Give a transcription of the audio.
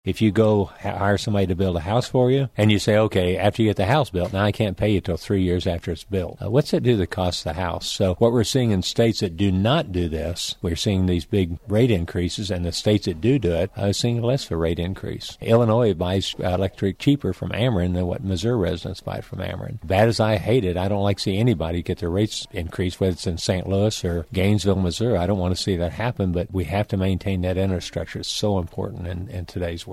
If you go hire somebody to build a house for you, and you say, okay, after you get the house built, now I can't pay you till 3 years after it's built. What's that do to the cost of the house? So what we're seeing in states that do not do this, we're seeing these big rate increases, and the states that do it, are seeing less of a rate increase. Illinois buys electric cheaper from Ameren than what Missouri residents buy from Ameren. Bad as I hate it, I don't like to see anybody get their rates increased, whether it's in St. Louis or Gainesville, Missouri. I don't want to see that happen, but we have to maintain that infrastructure. It's so important in today's world.